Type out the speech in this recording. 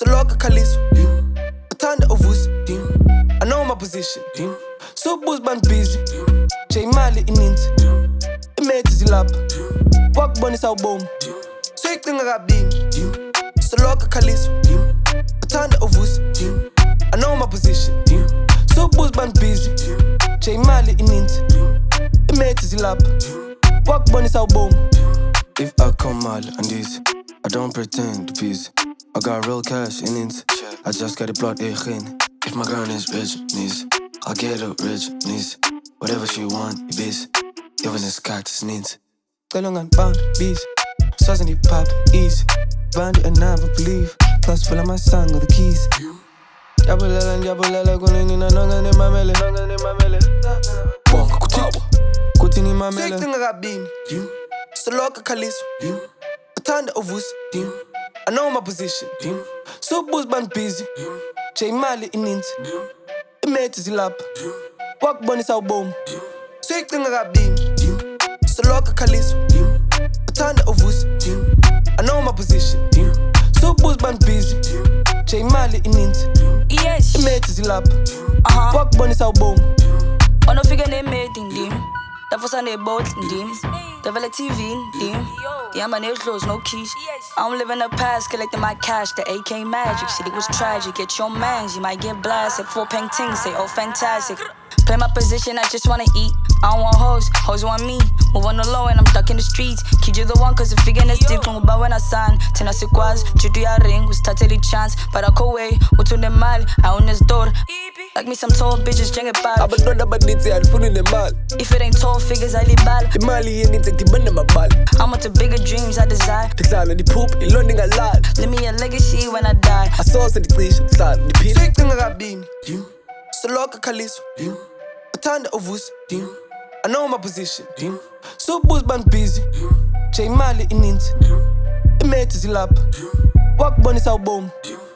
Soloka Kaliso, Atanda Ovus, I know my position. So booze band busy, J Mali in int, Imate Zilap, Walk Bonnie Sao Boom, Sweet thing I got beam, Soloka Kaliso, Atanda Ovus, I know my position. So booze band busy, J Mali in int, Imate Zilap, Walk Bonnie Sao Boom. If I come mal and this, I don't pretend to peace. I got real cash in it. I just got the blood in. If my girl is rich, niece, I'll get her rich, niece. Whatever she want, it is. Even the cat is neat. Long and bound, bees. Sauce in the pop, easy. Bound and never believe. Plus full of my song with the keys. Yabulela, going in a nonga in my mele. Kutini my mele. Same thing I got beam. Soloka Kaliso, Atanda Ovus, I know my position. So booze band busy, J Mali in int, Imate Zilap, Walk Bonnie Sao Boom. Same thing I got beam. Soloka Kaliso, Atanda Ovus, I know my position. So booze band busy, J Mali in int, Imate Zilap, Walk Bonnie Sao Boom. On a figure name made in dim. Dat was aan de boot in dim. Dat wil ik TV in dim. Yeah, my nails closed, no keys. I'm living the past, collecting my cash. The AK magic, shit, it was tragic. Get your mans, you might get blasted. 4 paintings, say, oh, fantastic. Play my position, I just wanna eat. I don't want hoes want me. Move on the low and I'm stuck in the streets. Kid you the one cause the figure is deep. Kung ba when I sign, tena sequaz. Chutu ya ring, was totally chance. Para ko way, utu ne mal, I own this door. Like me some tall bitches, jenge pal. Aba no dapat niti alfuni ne mal. If it ain't tall figures, I leave bal. The mali ye niti kibanda mabal. I'm with the bigger dreams I desire. The clown and the poop, it learning a lot. Leave me a legacy when I die. I saw the cliché, clown, the pit. Sweet thing I got beam. Soloka Kaliso, Atanda Ovus, I know my position. So booze band busy, J Mali in int, Imate Zilap, Walk Bonnie Sao Boom.